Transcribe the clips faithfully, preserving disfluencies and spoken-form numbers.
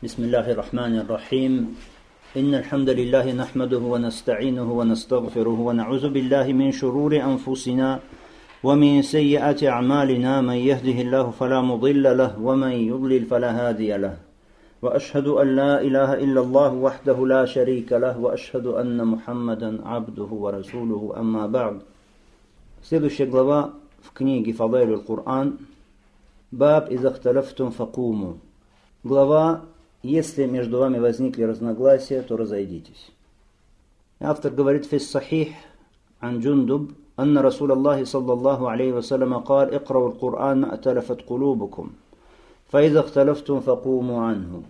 بسم الله الرحمن الرحيم إن الحمد لله نحمده ونستعينه ونستغفره ونعوذ بالله من شرور أنفسنا ومن سيئات أعمالنا من يهده الله فلا مضل له ومن يضلل فلا هادي له وأشهد أن لا إله إلا الله وحده لا شريك له وأشهد أن محمدا عبده ورسوله أما بعد. Следующая глава в книге Фадайль аль-Кур'ан. Баб из ахталафтум факуму. Глава «Если между вами возникли разногласия, то разойдитесь». Автор говорит: «Фис сахих ан Джундуб, анна Расул Аллахи саллаллаху алейхи вассалям قال اقرأوا القرآن ما أتلفت قلوبكم فإذا اختلفتم فقوموا عنه».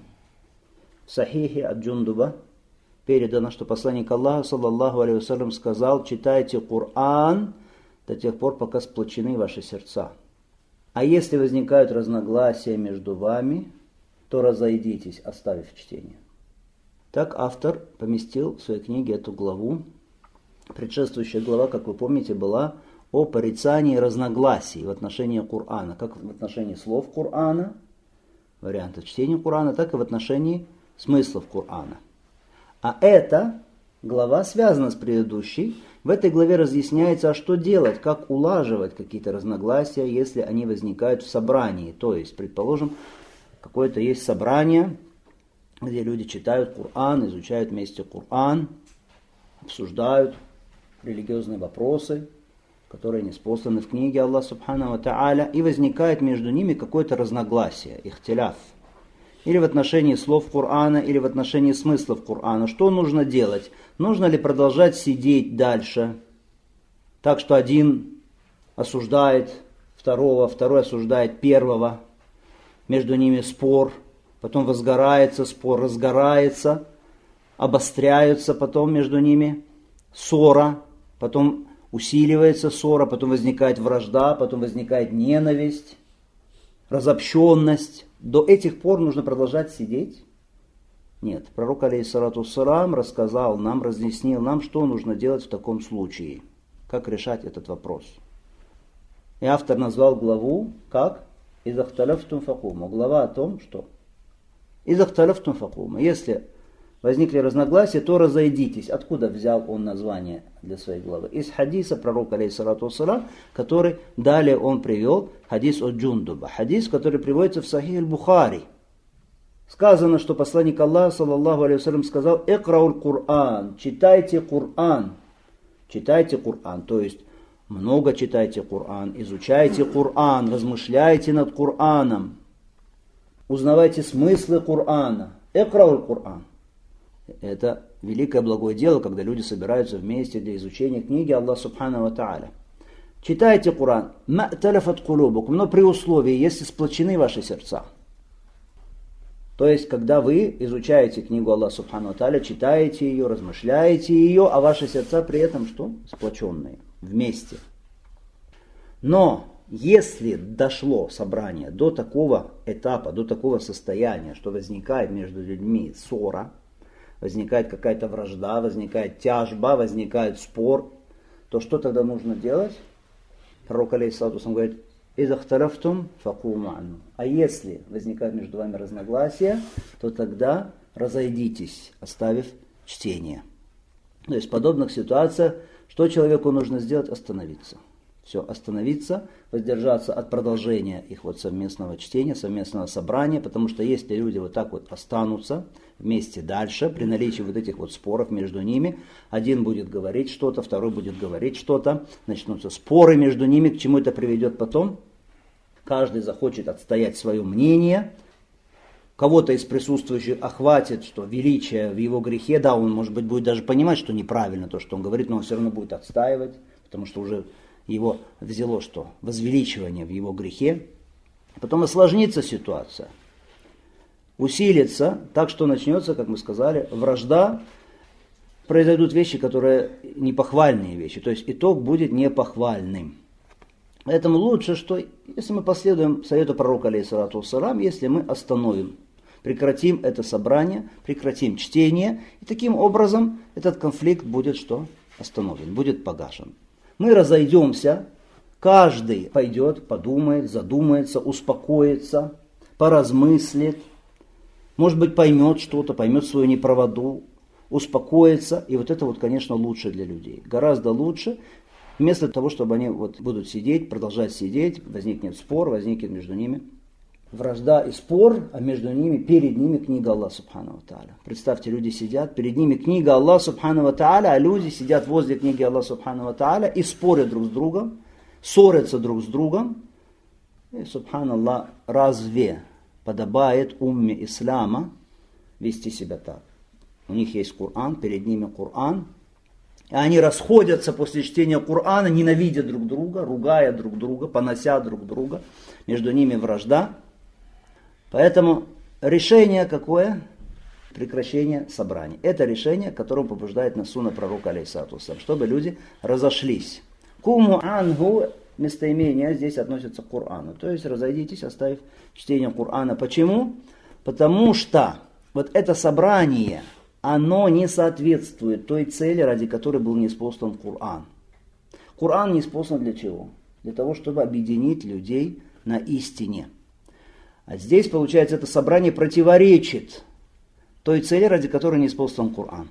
В сахихе от Джундуба передано, что посланник Аллаха саллаллаху алейхи вассалям сказал: «Читайте Кур'ан до тех пор, пока сплочены ваши сердца. А если возникают разногласия между вами, то разойдитесь, оставив чтение». Так автор поместил в своей книге эту главу. Предшествующая глава, как вы помните, была о порицании разногласий в отношении Кур'ана, как в отношении слов Кур'ана, вариантов чтения Кур'ана, так и в отношении смыслов Кур'ана. А эта глава связана с предыдущей. В этой главе разъясняется, а что делать, как улаживать какие-то разногласия, если они возникают в собрании. То есть, предположим, какое-то есть собрание, где люди читают Кур'ан, изучают вместе Кур'ан, обсуждают религиозные вопросы, которые ниспосланы в книге Аллаха Субхану ва Тааля, и возникает между ними какое-то разногласие, ихтиляф. Или в отношении слов Кур'ана, или в отношении смыслов Кур'ана. Что нужно делать? Нужно ли продолжать сидеть дальше, так что один осуждает второго, второй осуждает первого, между ними спор, потом возгорается спор, разгорается, обостряются потом между ними ссора, потом усиливается ссора, потом возникает вражда, потом возникает ненависть, разобщенность. До этих пор нужно продолжать сидеть? Нет. Пророк, алейхиссалату вассалам, рассказал нам, разъяснил нам, что нужно делать в таком случае, как решать этот вопрос. И автор назвал главу как «Иза хталафтум факуму». Глава о том, что «Иза хталафтум факуму». Если возникли разногласия, то разойдитесь. Откуда взял он название для своей главы? Из хадиса пророка, алейхиссалату вассалам, который далее он привел, хадис от Джундуба. Хадис, который приводится в Сахих аль-Бухари. Сказано, что посланник Аллаха, саллаллаху алейхи вассалям, сказал: «Икраул Кур'ан», читайте Кур'ан. Читайте Кур'ан, то есть много читайте Кур'ан, изучайте Кур'ан, размышляйте над Кур'аном, узнавайте смыслы Кур'ана. Икраул Кур'ан. Это великое благое дело, когда люди собираются вместе для изучения книги Аллаха Субхану ва Тааля. Читайте Кур'ан, ма таляфат кулубукум, но при условии, если сплочены ваши сердца. То есть, когда вы изучаете книгу Аллаха Субхану ва Тааля, читаете ее, размышляете ее, а ваши сердца при этом что? Сплоченные, вместе. Но если дошло собрание до такого этапа, до такого состояния, что возникает между людьми ссора, возникает какая-то вражда, возникает тяжба, возникает спор, то что тогда нужно делать? Пророк, алейхиссалату вассалам, говорит: «Иза хталафтум факуму анну». А если возникают между вами разногласия, то тогда разойдитесь, оставив чтение. То есть в подобных ситуациях что человеку нужно сделать? Остановиться. Все, остановиться, воздержаться от продолжения их вот совместного чтения, совместного собрания, потому что если люди вот так вот останутся вместе дальше, при наличии вот этих вот споров между ними, один будет говорить что-то, второй будет говорить что-то, начнутся споры между ними, к чему это приведет потом? Каждый захочет отстоять свое мнение, кого-то из присутствующих охватит, что величие в его грехе, да, он, может быть, будет даже понимать, что неправильно то, что он говорит, но он все равно будет отстаивать, потому что уже его взяло что? Возвеличивание в его грехе. Потом осложнится ситуация, усилится, так что начнется, как мы сказали, вражда, произойдут вещи, которые непохвальные вещи, то есть итог будет непохвальным. Поэтому лучше, что если мы последуем совету пророка, алейхиссалату вассалам, если мы остановим, прекратим это собрание, прекратим чтение, и таким образом этот конфликт будет что? Остановлен, будет погашен. Мы разойдемся, каждый пойдет, подумает, задумается, успокоится, поразмыслит, может быть, поймет что-то, поймет свою неправоту, успокоится. И вот это вот, конечно, лучше для людей. Гораздо лучше. Вместо того, чтобы они вот будут сидеть, продолжать сидеть, возникнет спор, возникнет между ними вражда и спор, а между ними, перед ними книга Аллаха Субхану ва Тааля. Представьте, люди сидят, перед ними книга Аллаха Субхану ва Тааля, а люди сидят возле книги Аллаха Субхану ва Тааля и спорят друг с другом, ссорятся друг с другом. И, субханаллах, разве подобает умме ислама вести себя так? У них есть Коран, перед ними Коран, и они расходятся после чтения Корана, ненавидя друг друга, ругая друг друга, понося друг друга, между ними вражда. Поэтому решение какое? Прекращение собраний. Это решение, которым побуждает нас сунна пророка, алейхиссалату вассалям, чтобы люди разошлись. Куму ангу, местоимение здесь относится к Корану. То есть разойдитесь, оставив чтение Корана. Почему? Потому что вот это собрание, оно не соответствует той цели, ради которой был ниспослан Коран. Коран ниспослан для чего? Для того, чтобы объединить людей на истине. А здесь, получается, это собрание противоречит той цели, ради которой ниспослан Коран.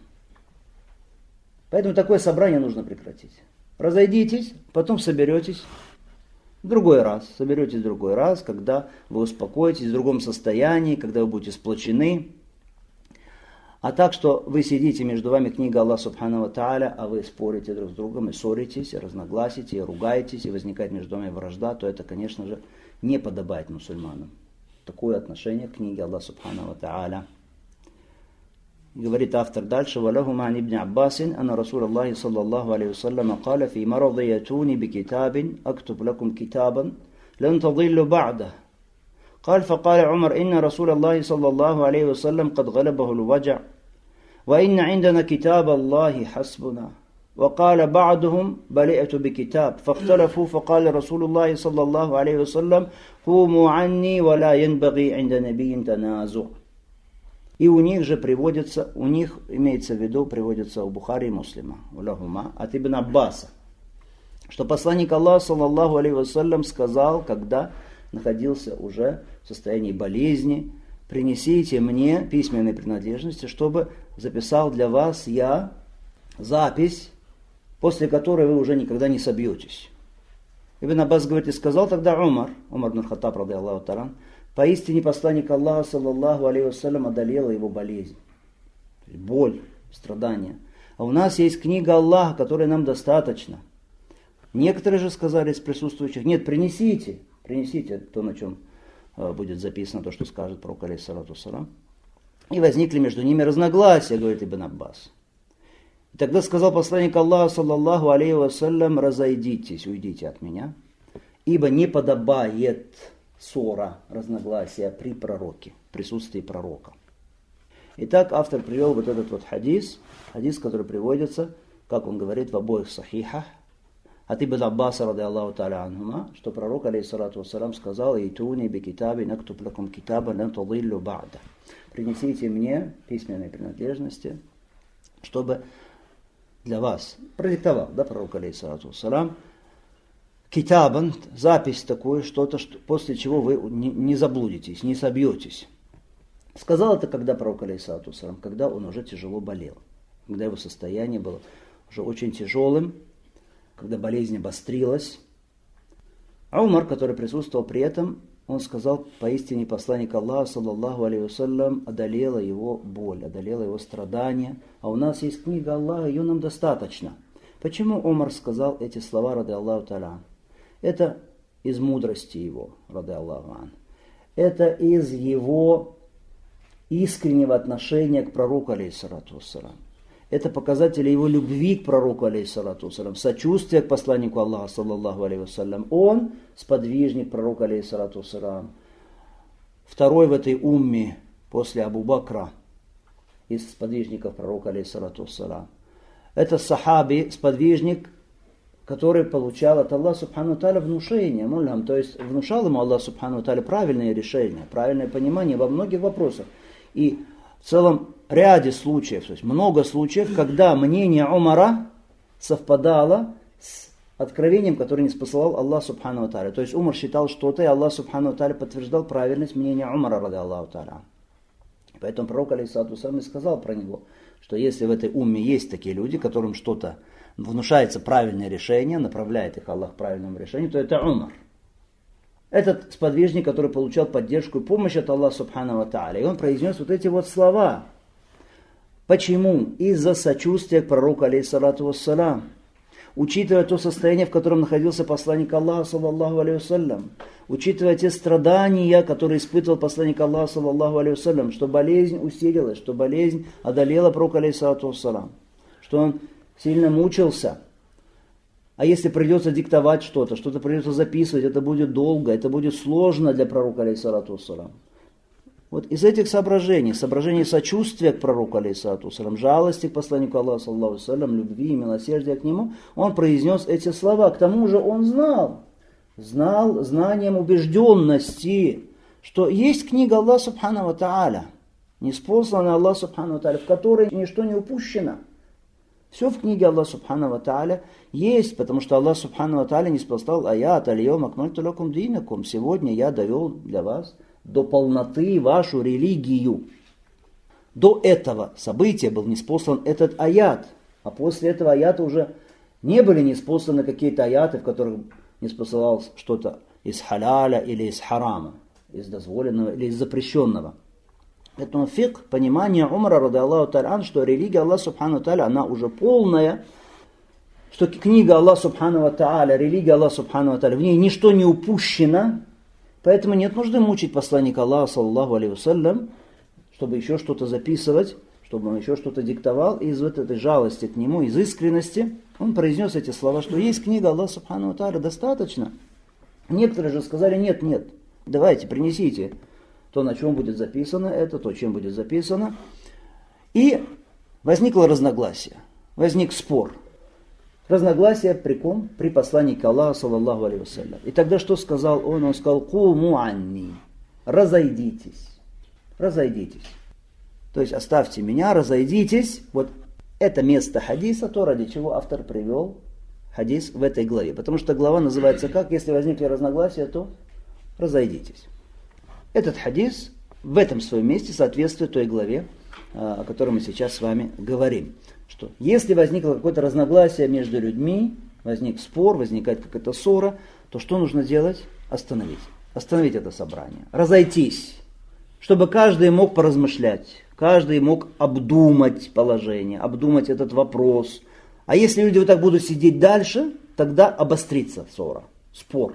Поэтому такое собрание нужно прекратить. Разойдитесь, потом соберетесь в другой раз. Соберетесь в другой раз, когда вы успокоитесь, в другом состоянии, когда вы будете сплочены. А так, что вы сидите, между вами книга Аллаха Субхану ва Тааля, а вы спорите друг с другом, и ссоритесь, и разногласите, и ругаетесь, и возникает между вами вражда, то это, конечно же, не подобает мусульманам. Такое отношение к книге Аллаха Субхану ва Тааля. Говорит автор дальше: «Валаху ман ибн Аббасин, анна Расул Аллахи саллаллаху алейхи вассалям каля фи маради ятуни би китабин, актуб лакум китабан, лан тадиллу ба'да». قال فقال عمر إن رسول الله صلى الله عليه وسلم قد غلبه الوجع وإن عندنا كتاب الله حسبنا. وقال بعضهم بلئت بكتاب فاختلفوا فقال رسول الله صلى الله عليه وسلم قوموا عني ولا ينبغي عند نبي تنازع. И у них же приводится, у них имеется в виду, приводится у Бухари и Муслима, улахума, от Ибн Аббаса, что посланник Аллаха саллаллаху алейхи вассалям сказал, когда находился уже в состоянии болезни: принесите мне письменные принадлежности, чтобы записал для вас я запись, после которой вы уже никогда не собьетесь. Ибн Аббас говорит: и сказал тогда Умар, Умар ибн Хаттаб, ради Аллаху таран, поистине посланник Аллаха саллаллаху алейхи вассалям одолела его болезнь, боль, страдания. А у нас есть книга Аллаха, которой нам достаточно. Некоторые же сказали из присутствующих: нет, принесите. Принесите то, на чем будет записано, то, что скажет пророк, алейхиссалату вассалам. И возникли между ними разногласия, говорит Ибн Аббас. И тогда сказал посланник Аллаха, саллаллаху алейхи вассалям: разойдитесь, уйдите от меня, ибо не подобает ссора, разногласия при пророке, в присутствии пророка. Итак, автор привел вот этот вот хадис, хадис, который приводится, как он говорит, в обоих сахихах, от Ибн Аббаса, ради Аллаху та'аля анхума, что пророк, алейхиссалату вассалам, сказал: «Итуни би китаби нактуб лакум китаба лан тадиллу ба'да». Принесите мне письменные принадлежности, чтобы для вас, продиктовал, да, пророк, алейхиссалату вассалам, китабан, запись такую, что-то, что, после чего вы не, не заблудитесь, не собьетесь. Сказал это, когда пророк, алейхиссалату вассалам, когда он уже тяжело болел, когда его состояние было уже очень тяжелым, когда болезнь обострилась. А Умар, который присутствовал при этом, он сказал: поистине посланник Аллаха, саллаллаху алейхи вассалям, одолела его боль, одолела его страдания. А у нас есть книга Аллаха, ее нам достаточно. Почему Умар сказал эти слова, ради Аллаху та'аля? Это из мудрости его, ради Аллаху ан. Это из его искреннего отношения к пророку, алейхиссалату вассалам. Это показатели его любви к пророку, алейхиссалату вассалам, сочувствия к посланнику Аллаха, саллаллаху алейхи вассалям. Он сподвижник пророка, алейхиссалату вассалам, второй в этой умме после Абу Бакра из сподвижников пророка, алейхиссалату вассалам. Это сахаби, сподвижник, который получал от Аллаха субхану тааля внушение, мулям, то есть внушал ему Аллах субхану тааля правильные решения, правильное понимание во многих вопросах. И в целом ряде случаев, то есть много случаев, когда мнение Умара совпадало с откровением, которое не спосылал Аллах субхану тааля. То есть Умар считал что-то, и Аллах субхану тааля подтверждал правильность мнения Умара, ради Аллаху тааля. Поэтому пророк, алейхиссалату вассалям, сказал про него, что если в этой умме есть такие люди, которым что-то внушается правильное решение, направляет их Аллах к правильному решению, то это Умар. Этот сподвижник, который получал поддержку и помощь от Аллаха субхану ва тааля. И он произнес вот эти вот слова. Почему? Из-за сочувствия к пророку, алейхиссалату вассалям. Учитывая то состояние, в котором находился посланник Аллаха, саллаллаху алейхи вассалям, учитывая те страдания, которые испытывал посланник Аллаха, саллаллаху алейхи вассалям, что болезнь усилилась, что болезнь одолела пророка, алейхиссалату вассалям, что он сильно мучился. А если придется диктовать что-то, что-то придется записывать, это будет долго, это будет сложно для пророка, алейхиссалату вассалям. Вот из этих соображений, соображений сочувствия к пророку, алейхиссалату вассалям, жалости к посланнику Аллаха, саллаллаху алейхи вассалям, любви и милосердия к нему, он произнес эти слова. К тому же он знал, знал знанием убежденности, что есть книга Аллаха субхану ва тааля, ниспосланная Аллах субхану ва тааля, в которой ничто не упущено. Все в книге Аллаха субхану ва тааля есть, потому что Аллах субхану ва тааля ниспослал аят аль-йома акмальту лакум динакум. Сегодня я довел для вас до полноты вашу религию. До этого события был ниспослан этот аят, а после этого аята уже не были ниспосланы какие-то аяты, в которых ниспослалось что-то из халяля или из харама, из дозволенного или из запрещенного. Поэтому фикх, понимание Умара, ради Аллаху та'аля, что религия Аллаха субхану та'аля, она уже полная, что книга Аллаха субхану та'аля, религия Аллаха субхану та'аля, в ней ничто не упущено, поэтому нет нужды мучить посланника Аллаха, саллаллаху алейхи вассалям, чтобы еще что-то записывать, чтобы он еще что-то диктовал, и из вот этой жалости к нему, из искренности, он произнес эти слова, что есть книга Аллаха субхану та'аля, достаточно. Некоторые же сказали, нет, нет, давайте, принесите то, на чем будет записано это, то, чем будет записано. И возникло разногласие, возник спор. Разногласие при ком? При посланнике Аллаха, саллаллаху алейхи вассалям. И тогда что сказал он? Он сказал, куму анни, разойдитесь, разойдитесь. То есть оставьте меня, разойдитесь. Вот это место хадиса, то, ради чего автор привел хадис в этой главе. Потому что глава называется как? Если возникли разногласия, то разойдитесь. Этот хадис в этом своем месте соответствует той главе, о которой мы сейчас с вами говорим. Что если возникло какое-то разногласие между людьми, возник спор, возникает какая-то ссора, то что нужно делать? Остановить. Остановить это собрание. Разойтись. Чтобы каждый мог поразмышлять, каждый мог обдумать положение, обдумать этот вопрос. А если люди вот так будут сидеть дальше, тогда обострится ссора, спор,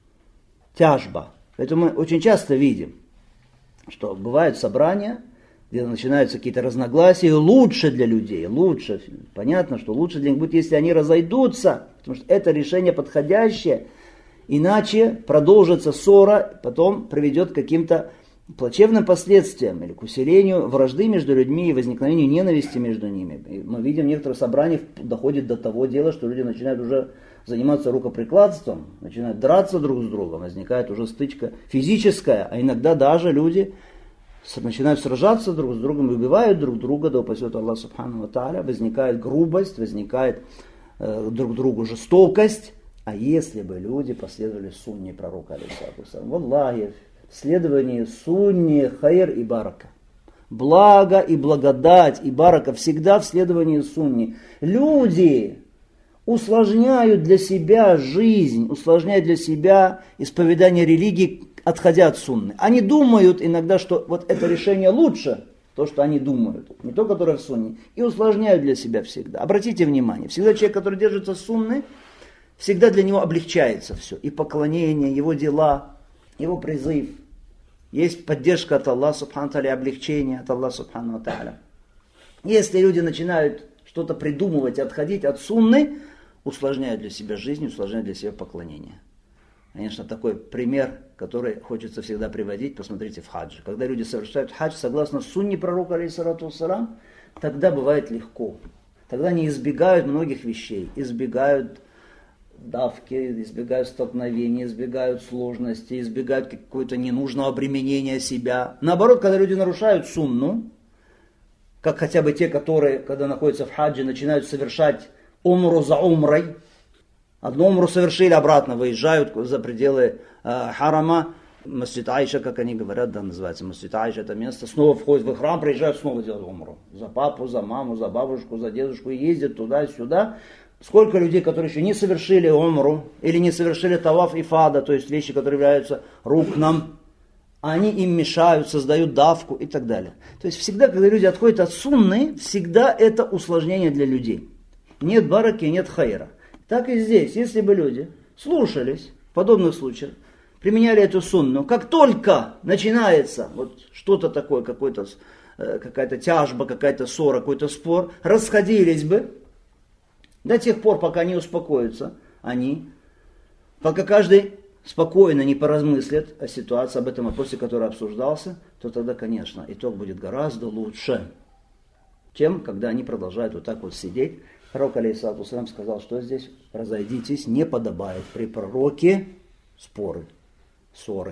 тяжба. Поэтому мы очень часто видим, что бывают собрания, где начинаются какие-то разногласия, лучше для людей, лучше, понятно, что лучше для них будет, если они разойдутся, потому что это решение подходящее, иначе продолжится ссора, потом приведет к каким-то плачевным последствиям или к усилению вражды между людьми и возникновению ненависти между ними. И мы видим, в некоторых собраниях доходит до того дела, что люди начинают уже заниматься рукоприкладством, начинают драться друг с другом, возникает уже стычка физическая, а иногда даже люди начинают сражаться друг с другом, убивают друг друга, да упасет Аллах субхану ва тааля, возникает грубость, возникает э, друг другу жестокость. А если бы люди последовали сунне пророка, алейхиссалату вассалям, валлахи, в следовании сунне хайр и барака. Благо и благодать и барака всегда в следовании сунне. Люди усложняют для себя жизнь, усложняют для себя исповедание религии, отходя от сунны. Они думают иногда, что вот это решение лучше, то, что они думают, не то, которое в сунне, и усложняют для себя всегда. Обратите внимание, всегда человек, который держится сунны, всегда для него облегчается все. И поклонение, его дела, его призыв. Есть поддержка от Аллаха субхану тааля, облегчение от Аллаха субхану тааля. Если люди начинают что-то придумывать и отходить от сунны, усложняют для себя жизнь, усложняют для себя поклонение. Конечно, такой пример, который хочется всегда приводить, посмотрите в хаджи. Когда люди совершают хадж согласно сунне пророка, алейхиссалату вассалям, тогда бывает легко. Тогда они избегают многих вещей, избегают давки, избегают столкновений, избегают сложностей, избегают какого-то ненужного обременения себя. Наоборот, когда люди нарушают сунну, как хотя бы те, которые, когда находятся в хаджи, начинают совершать умру за умрой. Одну умру совершили, обратно выезжают за пределы э, харама, Масджид Айша, как они говорят, да, называется Масджид Айша, это место, снова входят в храм, приезжают, снова делают умру. За папу, за маму, за бабушку, за дедушку, и ездят туда-сюда. Сколько людей, которые еще не совершили умру, или не совершили таваф и фада, то есть вещи, которые являются рукном, они им мешают, создают давку и так далее. То есть всегда, когда люди отходят от сунны, всегда это усложнение для людей. Нет бараки, нет хайра. Так и здесь, если бы люди слушались в подобных случаях, применяли эту сунну, как только начинается вот что-то такое, какой-то, какая-то тяжба, какая-то ссора, какой-то спор, расходились бы до тех пор, пока не успокоятся они, пока каждый спокойно не поразмыслит о ситуации, об этом вопросе, который обсуждался, то тогда, конечно, итог будет гораздо лучше, чем когда они продолжают вот так вот сидеть. Пророк, алейхиссалату вассалям, сказал, что здесь разойдитесь, не подобает при пророке споры, ссоры.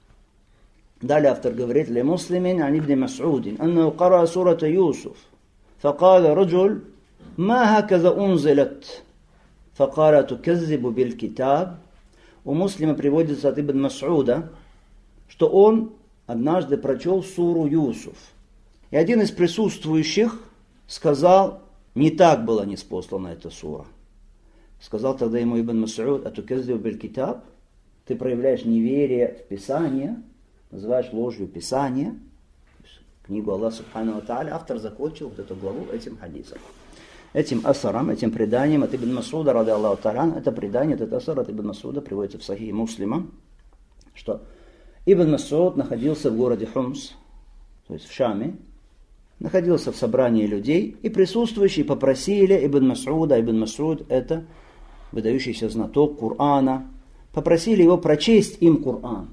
Далее автор говорит: «Ли муслимин ан ибн Мас'удин, аннаху кара сурата Юсуф, факала раджуль, ма хаказа унзилат, факала туказзибу биль китаб». У Муслима приводится от Ибн Мас'уда, что он однажды прочел суру Юсуф. И один из присутствующих сказал: не так была ниспослана эта сура. Сказал тогда ему Ибн Мас'уд: «Атуказзибу биль китаб», ты проявляешь неверие в Писание, называешь ложью Писание, книгу Аллаха Субхану ва Тааля. Автор закончил вот эту главу этим хадисом. Этим асаром, этим преданием от Ибн Мас'уда, ради Аллаху Та'аля, это предание, этот асар от Ибн Мас'уда приводится в Сахихе Муслима, что Ибн Мас'уд находился в городе Хумс, то есть в Шаме, находился в собрании людей, и присутствующие попросили Ибн Мас'уда, Ибн Мас'уд это выдающийся знаток Корана, попросили его прочесть им Коран.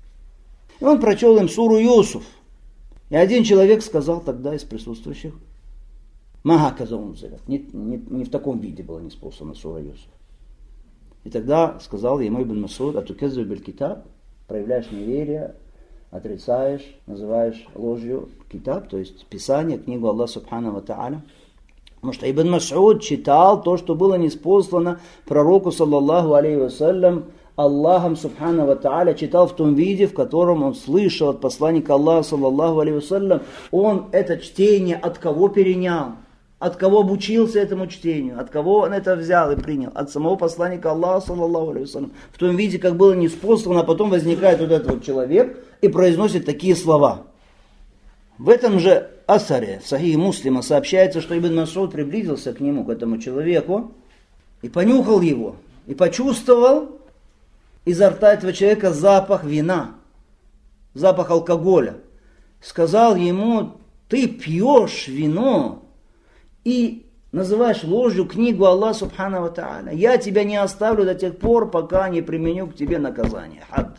И он прочел им суру Юсуф. И один человек сказал тогда из присутствующих: «Ма хаказа унзилат». Не, не, не в таком виде была ниспослана сура Юсуф. И тогда сказал ему Ибн Мас'уд: «Атуказзибу биль китаб», проявляешь неверие, отрицаешь, называешь ложью китаб, то есть Писание, книгу Аллаха Субхану ва Тааля. Потому что Ибн Мас'уд читал то, что было ниспослано пророку, саллаллаху алейхи вассалям, Аллахом Субхану ва Тааля, читал в том виде, в котором он слышал от посланника Аллаха, саллаллаху алейхи вассалям. Он это чтение от кого перенял? От кого обучился этому чтению? От кого он это взял и принял? От самого посланника Аллаха, саллаллаху алейхи вассалям. В том виде, как было ниспослано, а потом возникает вот этот вот человек и произносит такие слова. В этом же асаре, в Сахихе Муслима, сообщается, что Ибн Мас'уд приблизился к нему, к этому человеку, и понюхал его, и почувствовал изо рта этого человека запах вина, запах алкоголя. Сказал ему: ты пьешь вино и называешь ложью книгу Аллаха Субхану ва Тааля. Я тебя не оставлю до тех пор, пока не применю к тебе наказание. Хад.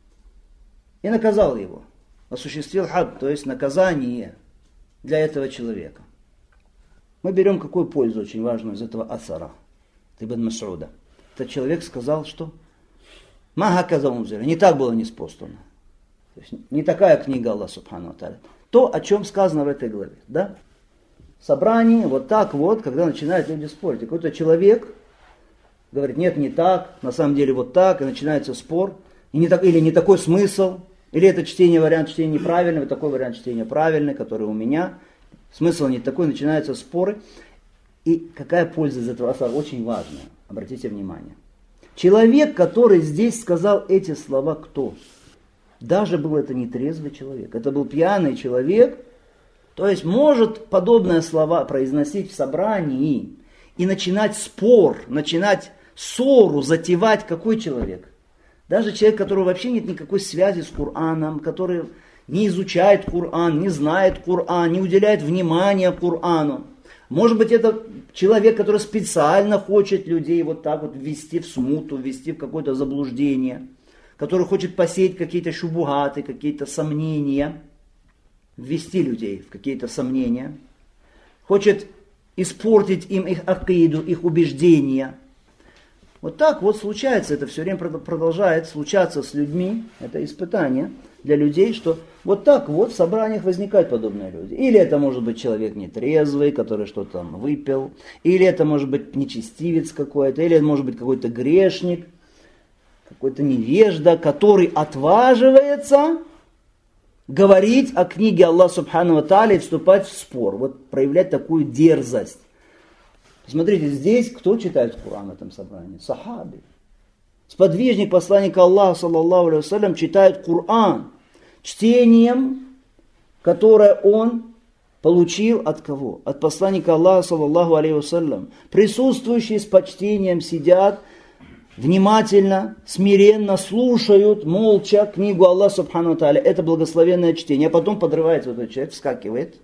И наказал его. Осуществил хад, то есть наказание для этого человека. Мы берем какую пользу очень важную из этого асара, Ибн Мас'уда. Этот человек сказал, что «Ма хаказа унзила», не так было ниспослано. То есть не такая книга Аллаха Субхану ва Тааля. То, о чем сказано в этой главе. Да? В собрании вот так вот, когда начинают люди спорить. И какой-то человек говорит: нет, не так, на самом деле вот так, и начинается спор. И не так, или не такой смысл, или это чтение, вариант чтения неправильный, вот такой вариант чтения правильный, который у меня. Смысл не такой, начинаются споры. И какая польза из этого асара? Очень важная. Обратите внимание. Человек, который здесь сказал эти слова, кто? Даже был это не трезвый человек. Это был пьяный человек. То есть может подобные слова произносить в собрании и начинать спор, начинать ссору, затевать какой человек? Даже человек, у которого вообще нет никакой связи с Кораном, который не изучает Коран, не знает Коран, не уделяет внимания Корану. Может быть, это человек, который специально хочет людей вот так вот ввести в смуту, ввести в какое-то заблуждение, который хочет посеять какие-то шубугаты, какие-то сомнения, ввести людей в какие-то сомнения, хочет испортить им их акиду, их убеждения. Вот так вот случается, это все время продолжает случаться с людьми, это испытание для людей, что вот так вот в собраниях возникают подобные люди. Или это может быть человек нетрезвый, который что-то там выпил, или это может быть нечестивец какой-то, или это может быть какой-то грешник. какой-то невежда, который отваживается говорить о книге Аллаха Субхану ва Тааля и вступать в спор, вот проявлять такую дерзость. Смотрите, здесь кто читает Коран в этом собрании? Сахаби. Сподвижник посланника Аллаха, саллаллаху алейхи вассалям, читает Коран чтением, которое он получил от кого? От посланника Аллаха, саллаллаху алейхи вассалям. Присутствующие с почтением сидят, внимательно, смиренно слушают, молча книгу Аллаха Субхану ва Тааля. Это благословенное чтение. А потом подрывается вот этот человек, вскакивает,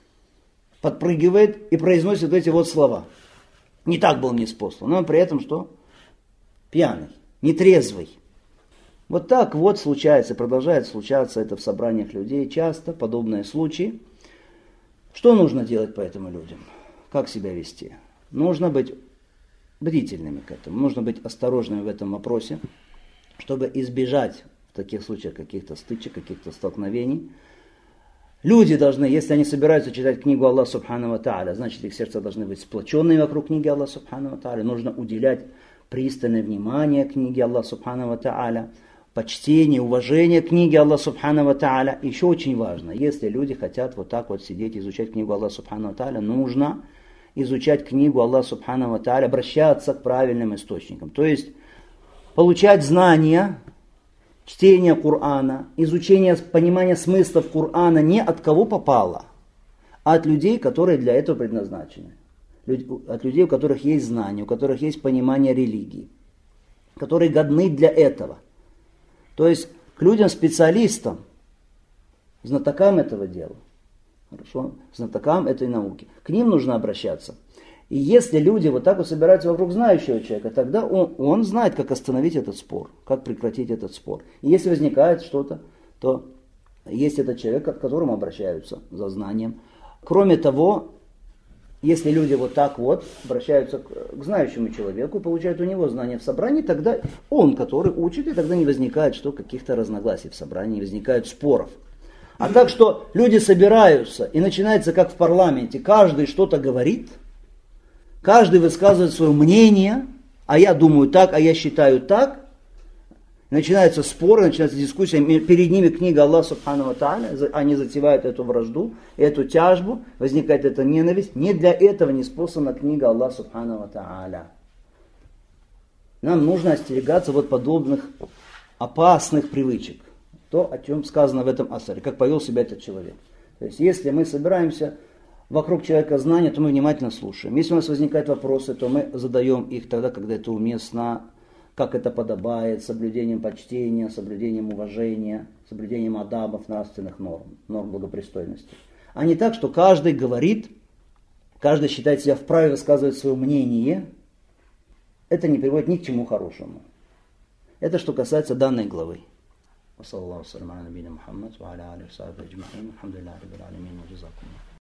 подпрыгивает и произносит эти вот слова. Не так был ниспослан, но при этом что? Пьяный, нетрезвый. Вот так вот случается, продолжает случаться это в собраниях людей. Часто подобные случаи. Что нужно делать по этим людям? Как себя вести? Нужно быть бдительными к этому. Нужно быть осторожными в этом вопросе, чтобы избежать в таких случаях каких-то стычек, каких-то столкновений. Люди должны, если они собираются читать книгу Аллаха Субхану ва Тааля, значит их сердца должны быть сплоченными вокруг книги Аллаха Субхану ва Тааля. Нужно уделять пристальное внимание книге Аллаха Субхану ва Тааля, почтение, уважение к книге Аллаха Субхану ва Тааля. Еще очень важно, если люди хотят вот так вот сидеть и изучать книгу Аллаха Субхану ва Тааля, нужно изучать книгу Аллаха Субхану ва Тааля, обращаться к правильным источникам. То есть получать знания, чтение Корана, изучение, понимание смыслов Корана не от кого попало, а от людей, которые для этого предназначены. От людей, у которых есть знания, у которых есть понимание религии, которые годны для этого. То есть к людям-специалистам, знатокам этого дела, хорошо, знатокам этой науки, к ним нужно обращаться. И если люди вот так вот собираются вокруг знающего человека, тогда он, он знает, как остановить этот спор, как прекратить этот спор. И если возникает что-то, то есть этот человек, к которому обращаются за знанием. Кроме того, если люди вот так вот обращаются к, к знающему человеку, получают у него знания в собрании, тогда он, который учит, и тогда не возникает что, каких-то разногласий в собрании, не возникает споров. А так что люди собираются, и начинается как в парламенте, каждый что-то говорит, каждый высказывает свое мнение, а я думаю так, а я считаю так. Начинаются споры, начинается дискуссия, перед ними книга Аллаха Субхану ва Тааля, они затевают эту вражду, эту тяжбу, возникает эта ненависть. Не для этого ниспослана книга Аллаха Субхану ва Тааля. Нам нужно остерегаться вот подобных опасных привычек. То, о чем сказано в этом асаре, как повел себя этот человек. То есть, если мы собираемся вокруг человека знания, то мы внимательно слушаем. Если у нас возникают вопросы, то мы задаем их тогда, когда это уместно, как это подобает, соблюдением почтения, соблюдением уважения, соблюдением адабов, нравственных норм, норм благопристойности. А не так, что каждый говорит, каждый считает себя вправе высказывать свое мнение. Это не приводит ни к чему хорошему. Это что касается данной главы. وصلى الله وسلم على نبينا محمد وعلى آله وصحبه أجمعين الحمد لله رب العالمين وجزاكم الله